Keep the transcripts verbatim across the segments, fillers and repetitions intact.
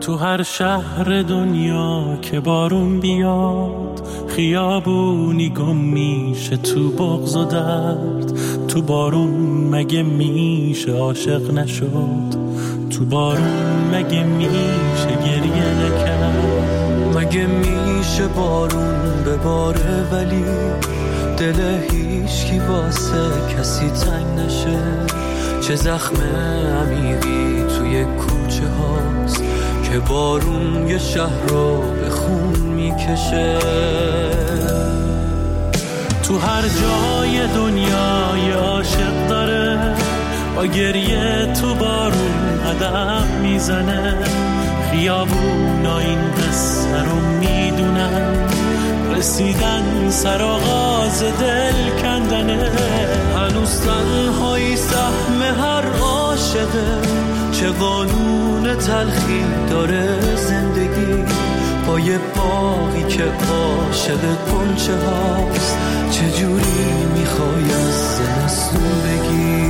تو هر شهر دنیا که بارون بیاد خیابونی گم میشه تو بغض و درد. تو بارون مگه میشه عاشق نشد؟ تو بارون مگه میشه گریه نکرد؟ مگه میشه بارون بباره ولی دل هیچ کی واسه کسی تنگ نشه؟ چه زخم عمیقی توی کوچه هاست که بارون یه شهر رو به خون میکشه. تو هر جای دنیا یه عاشق داره با گریه تو بارون قدم میزنه. خیابونا این قصه رو میدونن، رسیدن سر آغاز دل کندنه. هنوز تنهایی سهم هر عاشقه، چه قانون تلخی داره زندگی با یه باغی که عاشق گنچه هاست. چجوری میخوای از زمستون بگی؟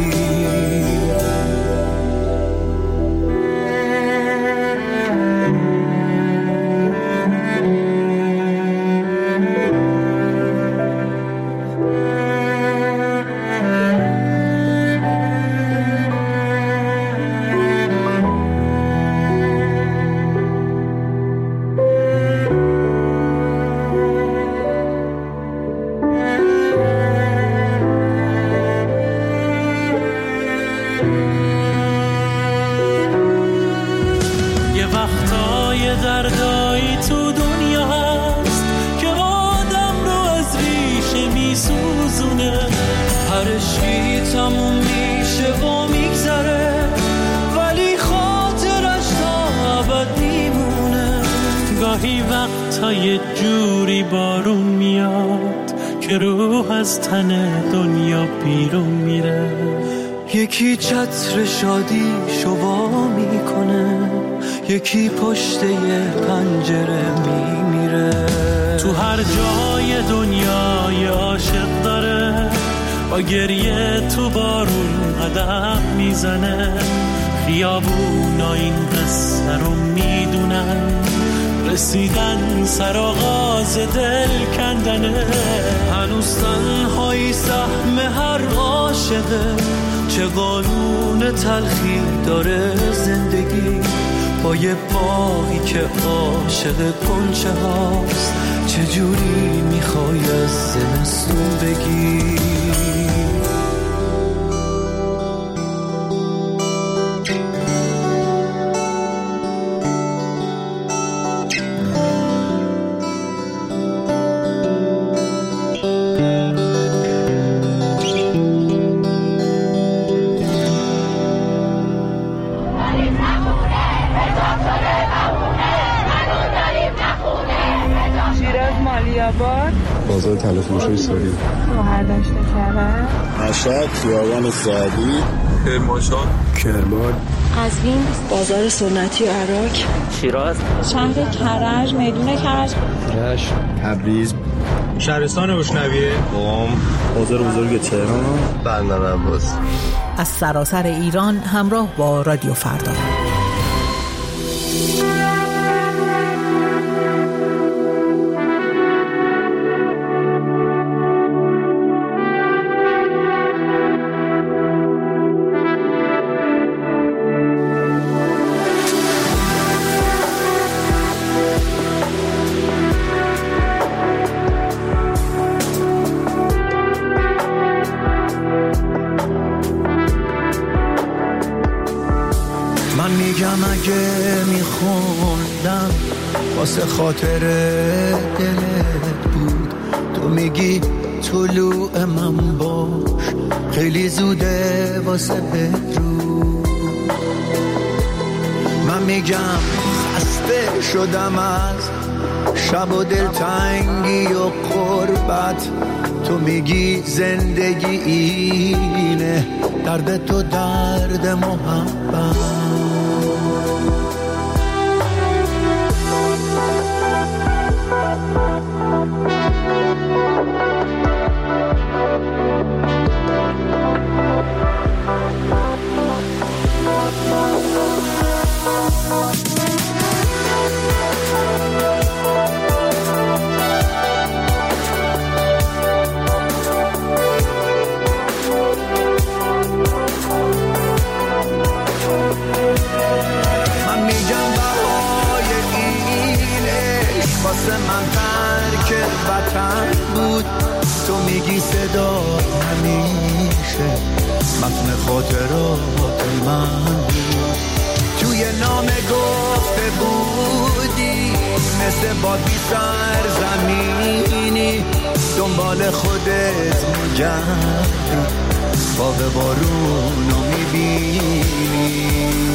یه جوری بارون میاد که روح از تن دنیا بیرون میره. یکی چتر شادی شوا میکنه، یکی پشت یه پنجره میمیره. تو هر جای دنیا یه عاشق داره با گریه تو بارون قدم میزنه. خیابونا این قصه رو میدونن، رسیدن سر آغاز دل کندنه. هنوز تنهایی سهم هر عاشقه، چه قانون تلخی داره زندگی با یه باغی که عاشق گنچه هاست. چجوری میخوای از زمستون بگی؟ بازار تلفروشی سوری، برداشت کرد، مشهد، خیابان سعدی، کرمانشاه، کرمان، قزوین، بازار سنتی عراق، شیراز، شهر کرج، میدون کرج، رشت، تبریز، شهرستان روشنویه، قم، بازار بزرگ تهران، بندر عباس. از سراسر ایران همراه با رادیو فردا. واسه خاطر دلت بود، تو میگی طلوع من باش، خیلی زوده واسه بدرود. من میگم خسته شدم از شب و دلتنگی و غربت، تو میگی زندگی اینه، درد تو درد محبت. من بود. توی نامه گفته بودی مثل باد بی سرزمینی دنبال خودت میگردی باغ بارونو میبینی.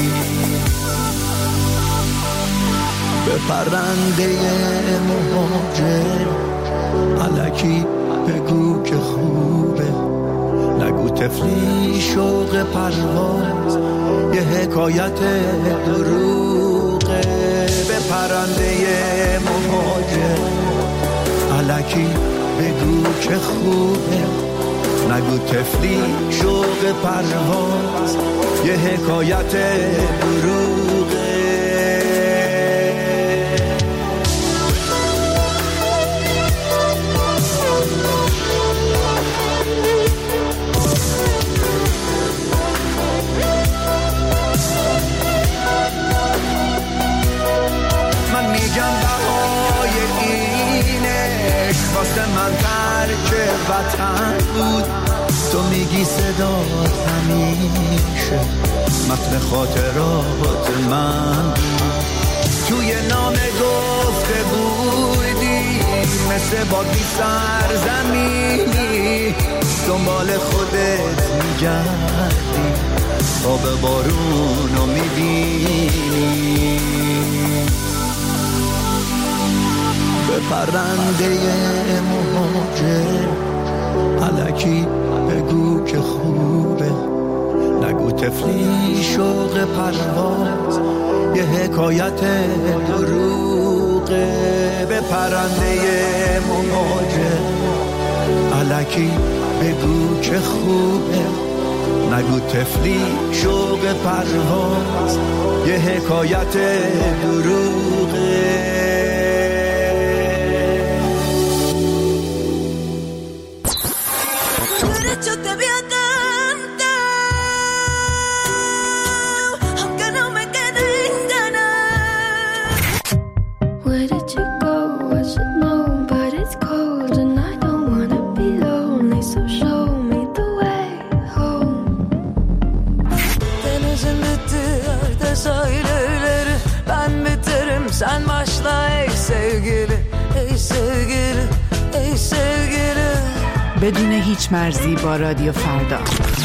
به پرنده مهاجر الکی بگو که خوبه، نگو تفلی شوق پرواز یه حکایت دروغه. به پرنده مهاجر الکی بگو که خوبه، نگو تفلی شوق پرواز یه حکایت دروغه. واسه من ترک وطن بود، تو میگی صدات همیشه متن خاطرات من بود. توی نامه گفته بودی مثل بادی سرزمینی دنبال خودت میگردی آب بارونو میبینی. به پرنده مهاجر الکی بگو که خوبه، نگو تفلی شوق پرواز یه حکایت دروغه. به پرنده مهاجر الکی بگو که خوبه، نگو تفلی شوق پرواز یه حکایت دروغه. Sen başla ey sevgili, ey sevgili, ey sevgili. بدون هیچ مرزی با رادیو فردا.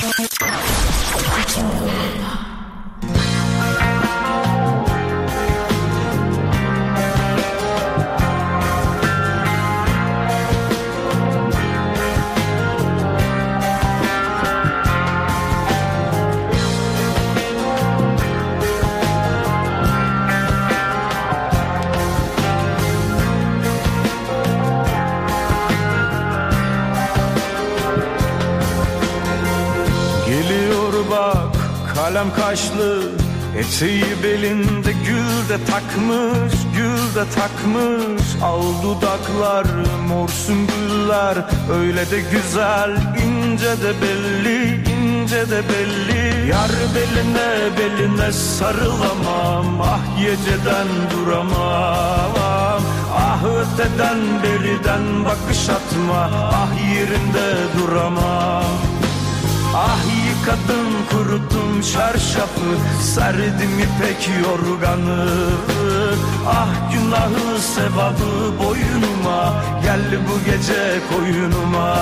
Kalem kaşlı, eteği belinde gül de takmış, gül de takmış. Al dudaklar, mor sümbüller, öyle de güzel, ince de belli, ince de belli. Yar beline, beline sarılamam, ah geceden duramam. Ah öteden beriden bakış atma, ah yerinde duramam. Ah yıkadım kuruttum çarşafı, serdim ipek yorganı. Ah günahı sevabı boynuma, gel bu gece koyunuma.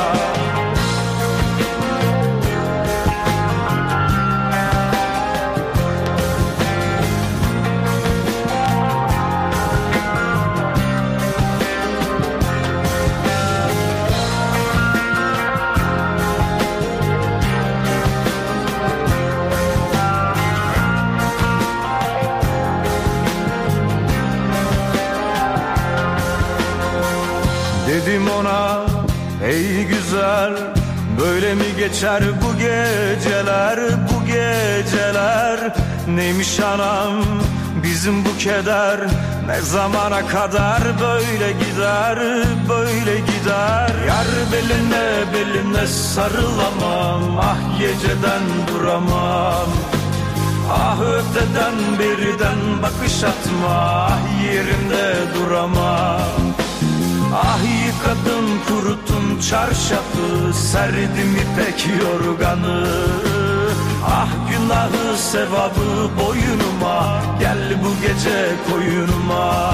Dedim ona ey güzel, böyle mi geçer bu geceler, bu geceler. Neymiş anam bizim bu keder, ne zamana kadar böyle gider, böyle gider. Yar beline beline sarılamam, ah geceden duramam. Ah öteden beriden bakış atma, ah yerimde duramam. Ah yıkadım kuruttum çarşafı, serdim ipek yorganı. Ah gün günahı sevabı boyunuma, gel bu gece koyunuma.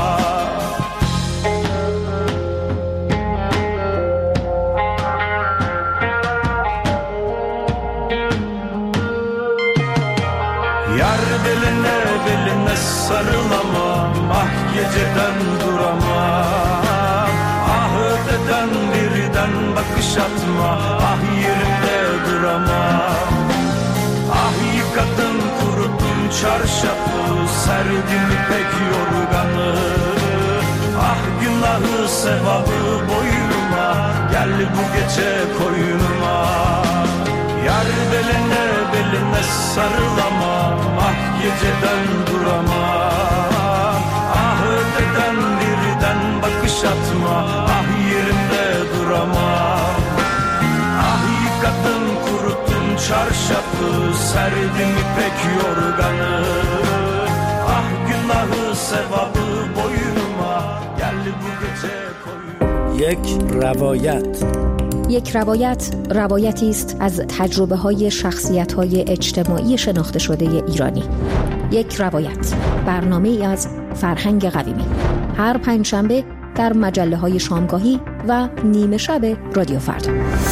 Yar beline beline sarılamam, ah geceden duramam. Ah öteden birden bakış atma, ah yerimde duramam. Ah yıkadın kurutun çarşafı, serdim ipek yorganı. Ah günahı sevabı boyunuma, gel bu gece koyunuma. Yar beline beline sarılamam, ah geceden duramam. Ah öteden birden bakış atma, ah yerimde duramam. Ah yıkadın kurutun çarşafı, serdim ipek yorganı. Ah günahı sevabı boyunuma, gel bu gece koyun. یک روایت. یک روایت روایتی است از تجربه های شخصیت های اجتماعی شناخته شده ایرانی. یک روایت، برنامه ای از فرهنگ قویمی، هر پنجشنبه در مجله های شامگاهی و نیمه شب رادیو فردا.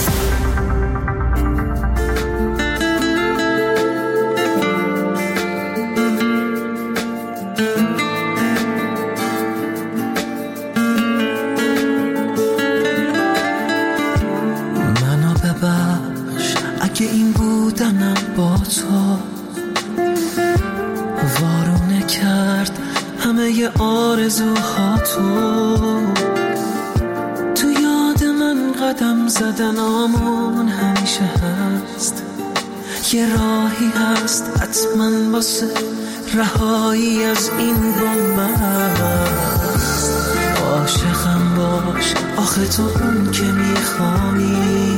که این بودنم با تو وارونه کرد همه ی آرزوها تو. تو یاد من قدم زدنامون همیشه هست، یه راهی هست حتما واسه رهایی از این بنبست. عاشقم باش آخه تو اون که میخوانی،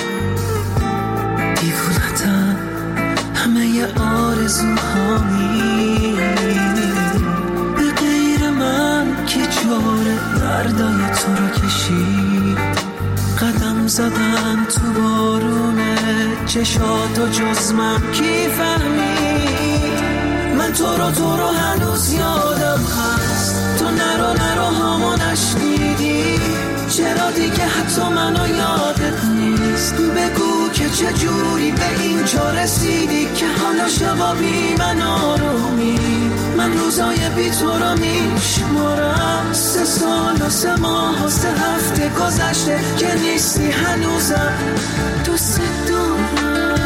دیوونتم همه ی آرزوهایی. به غیر من که جوره دردای تو رو کشید، قدم زدن تو بارونه چشاتو جز من کی فهمید. من تو رو تو رو هنوز یادم هست، تو نرو نرو هامو نشنیدی. چرا دیگه حتی منو یادت نیست؟ بگو که چجوری به اینجا رسیدی که حالا شبا بی من آرومی. من روزای بی تو رو میشمارم، سه سال و سه ماه و سه هفته گذشته که نیستی هنوزم دوست دارم.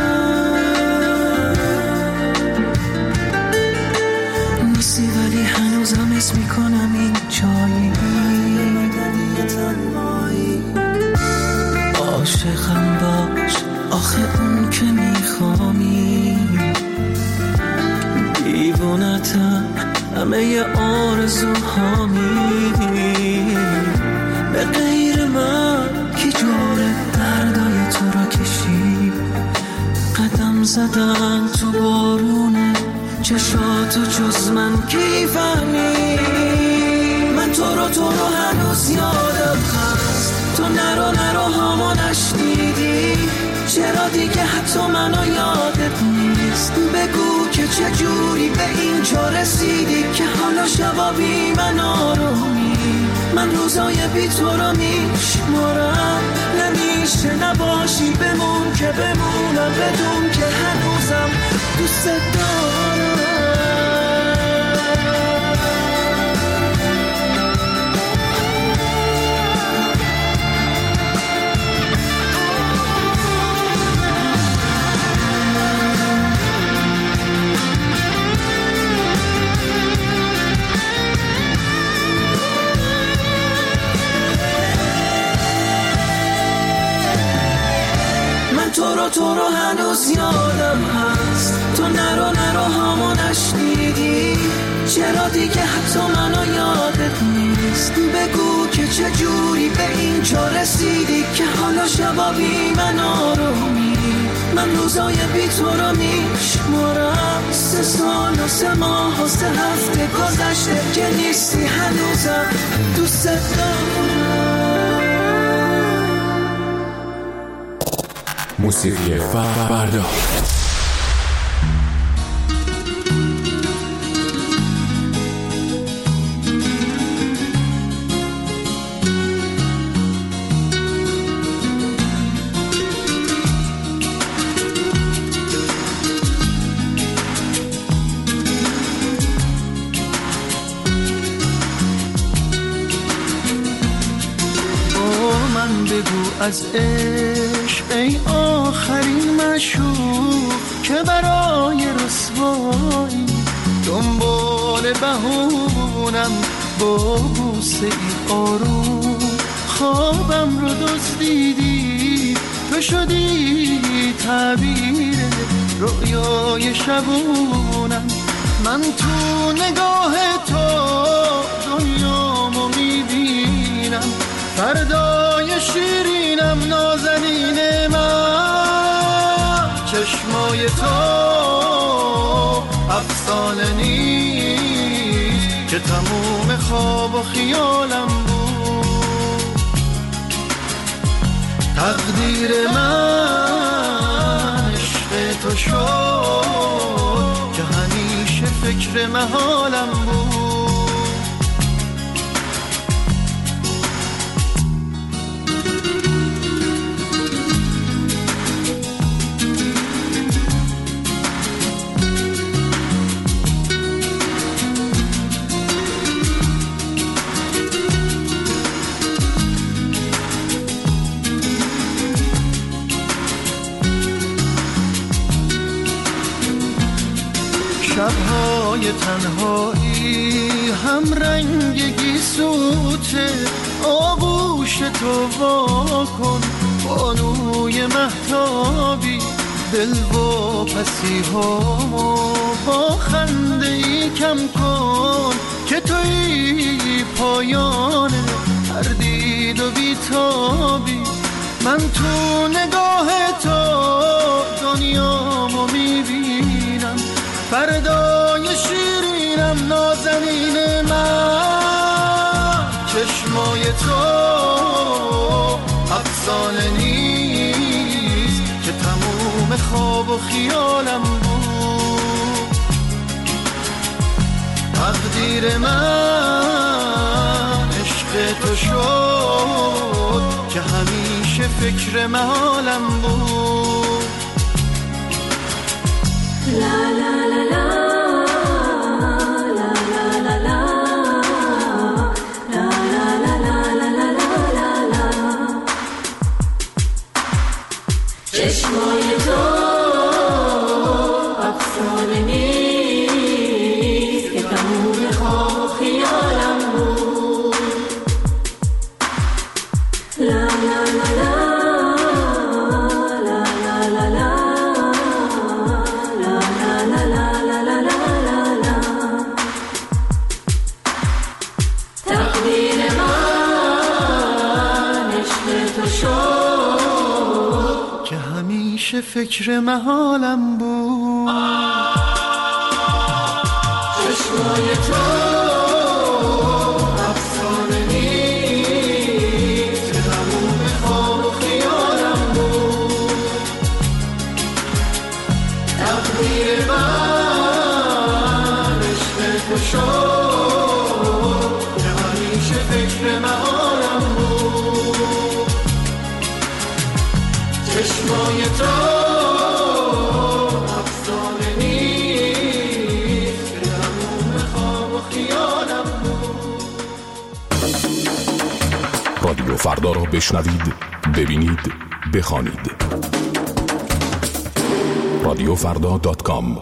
نیستی ولی هنوزم حس میکنم این جایی عاشقم باش آخه اون که میخوانی. دیوونتم همه ی آرزوهامی. به غیر من کی جوره دردای تو رو کشید، قدم زدن تو بارونه چشاتو جز من کی فهمید. من تو رو تو رو هنوز یادم هست، تو نرو نرو هامو نشنیدی. چرا دیگه حتی منو یادت نیست؟ بگو که چجوری به اینجا رسیدی که حالا شبا بی من آرومی. من روزای بی تو رو میشمارم، نمیشه نباشی بمون که بمونم بدون که هنوزم دوست دارم. تو رو تو رو هنوز یادم هست، تو نرو نرو هامو نشنیدی. چرا دیگه حتی منو یادت نیست؟ بگو که چجوری به اینجا رسیدی که حالا شبا بی من آرومی. من روزای بی تو رو میشمارم، سه سال و سه ماه و سه هفته گذشته که نیستی هنوزم دوست دارم. موسیقی فردا. از عشق ای آخرین مشوق که برای رسوایی دنبال بهونم با بوسه ای آروم خوابم رو دزدیدی تو شدی تعبیر رؤیای شبونم من تو نگاه تو دنیامو میبینم فردای شیرینم نازنین من چشمای تو افسانه نیست که تموم خواب و خیالم بود تقدیر من عشق تو شد که همیشه فکر محالم بود شب‌های تنهایی هم رنگ گیسوته آغوش تو وا کن بانوی مهتابی دل و پسی‌هامو با خنده ای کم کن که توی پایان هر دید و بیتابی من تو نگاه تو دنیامو میبینم فردای شیرینم نازنین من چشمای تو افسانه نیست که تموم خواب و خیالم بود تقدیر من عشق تو شد که همیشه فکر محالم بود لا لا لا لا چشمای تو افسانه نیست که تموم خواب خیالم بود لا لا لا لا فکر محالم بود چشمای تو افسانه نیست که تموم خواب و خیالم بود تقدیر من عشق تو شد که همیشه فکر محالم بود چشمای تو افسانه نیست که تموم خواب و خیالم بود رادیو فردا را بشنوید ببینید بخوانید رادیو فردا دات کام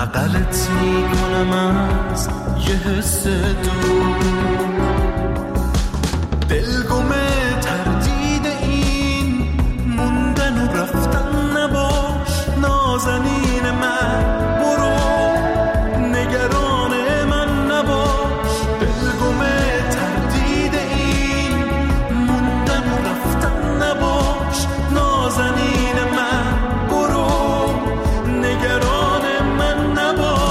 بغلت میکنم از یه حس دور، دلگمه تردید این موندن و رفتن نباش، نازنین من برو، نگران من نباش، دلگمه تردید این موندن و رفتن نباش، نازنین من برو، نگران من نباش.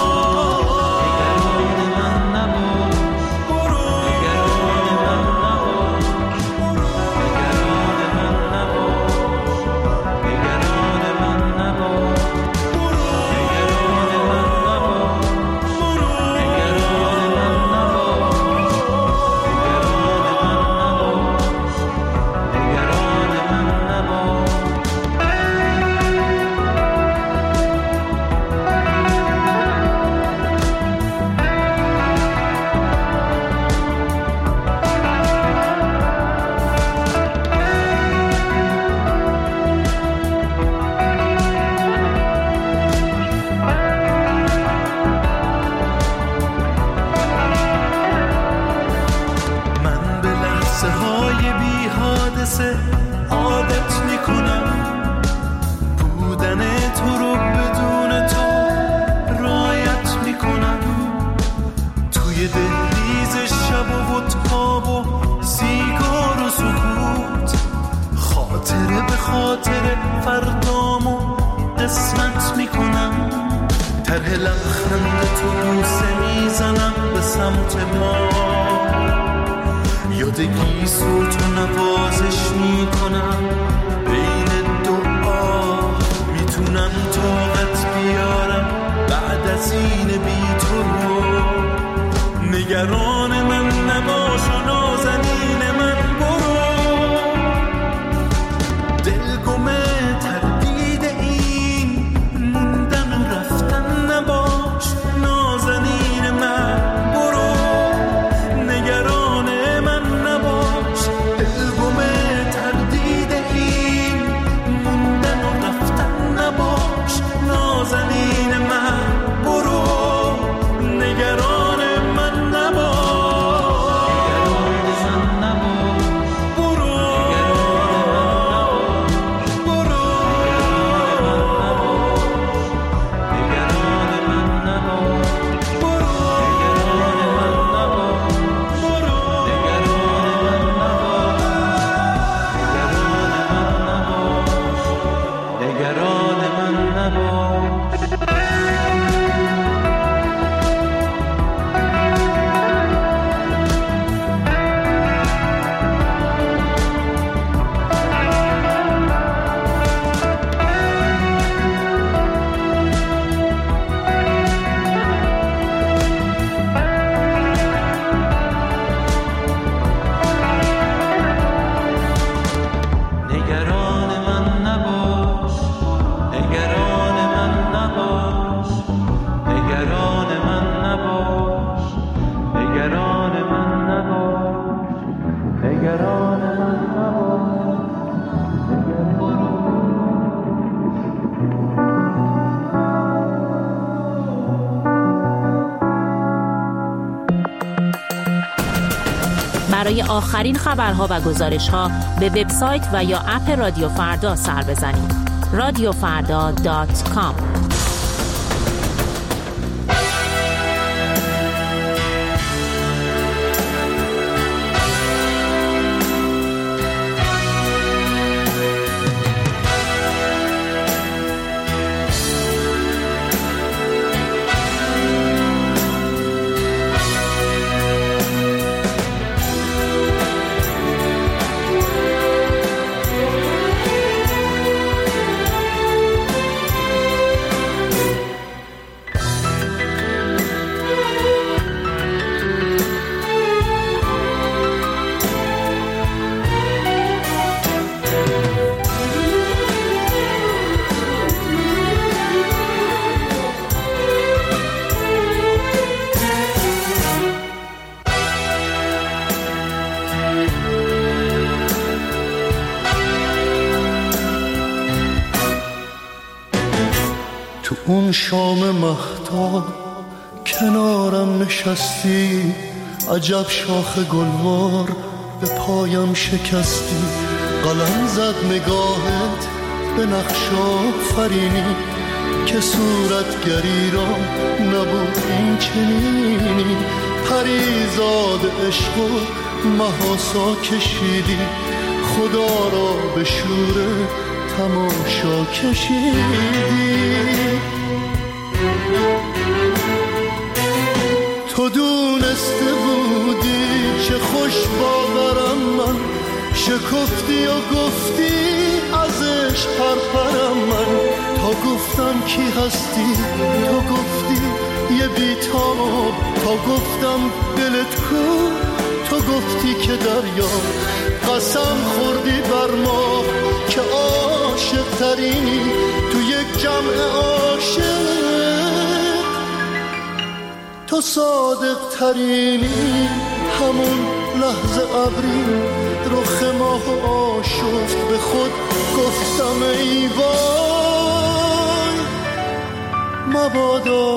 عادت میکنم بودن تو رو بدون تو رایت میکنم، توی دهلیز شب و تاب و سیگار و سکوت، خاطره به خاطره فردامو قسمت میکنم، طرح لبخند تو بوسه میزنم به سمت ما، یادگی صوت و نوازش میکنم بین دعا، میتونم طاقت بیارم بعد از این بی تو رو، نگران من نباش و نازنین من برو، دلگمه تردید این موندن و رفتن نباش، نازنین من برو، نگران نازنین من برو، نگران من نباش، برو برو، نگران من نباش، برو برو، نگران من نباش. برای آخرین خبرها و گزارش‌ها به وبسایت و یا اپ رادیو فردا سر بزنید. رادیو فردا دات کام. اون شام مهتاب کنارم نشستی، عجب شاخ گلوار به پایم شکستی. قلم زد نگاهت به نقش آفرینی که صورتگری را نبود این چنینی. پریزاد عشق و محاسا کشیدی، خدا را به شور تماشا کشیدی. تو دونسته بودی چه خوش باورم من، شکفتی و گفتی ازش پرپرم من. تا گفتم کی هستی تو گفتی یه بیتاب، تا گفتم دلت کو تو گفتی که دریا. قسم خوردی بر ما که عاشق ترینی تو یک جمع عاشق، تو صادق ترینی. همون لحظه ابری رخ ماه آشفت، به خود گفتم ای وای مبادا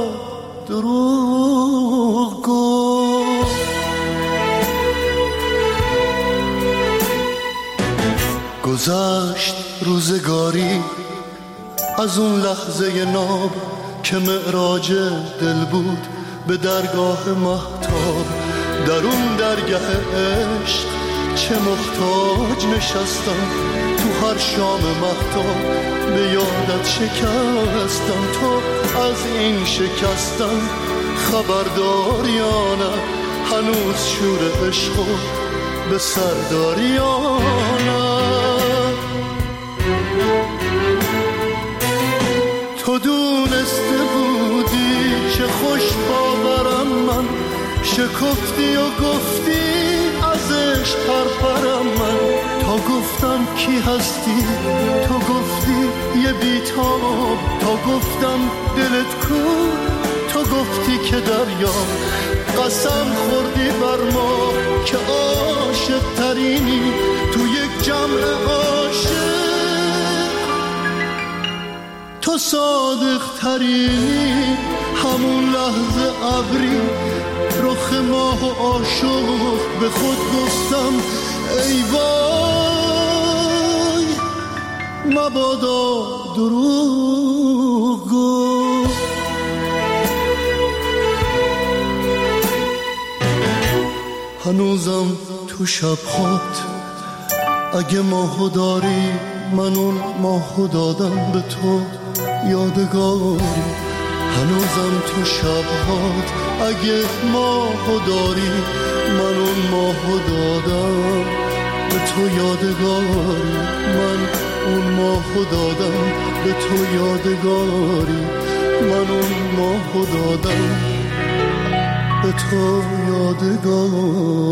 دروغ گفت. گذشت روزگاری از اون لحظه ناب که معراج دل بود به درگاه مهتاب. در اون درگاه عشق چه محتاج نشستم، تو هر شام مهتاب به یادت شکستم. تو از این شکستم خبردار یا نه، هنوز شور عشقو به سردار یا نه. تو دونسته بودی چه خوش باورم من، شکفتی و گفتی ازش پرپرم من. تا گفتم کی هستی تو گفتی یه بیتاب، تا گفتم دلت کو تو گفتی که دریا. قسم خوردی بر ما که عاشق ترینی تو یک جمع عاشق، تو صادق ترینی. همون لحظه ابری رخ ماه و عاشق، به خود گفتم ای وای مبادا دروغ گفت. هنوزم تو شب‌هات اگه ماهو داری، من اون ماهو دادم به تو یادگاری. هنوزم تو شب‌هات اگه ماهو داری، من اون ماهو دادم به تو یادگاری. من اون ماهو دادم به تو یادگاری. من اون ماهو دادم به تو یادگاری.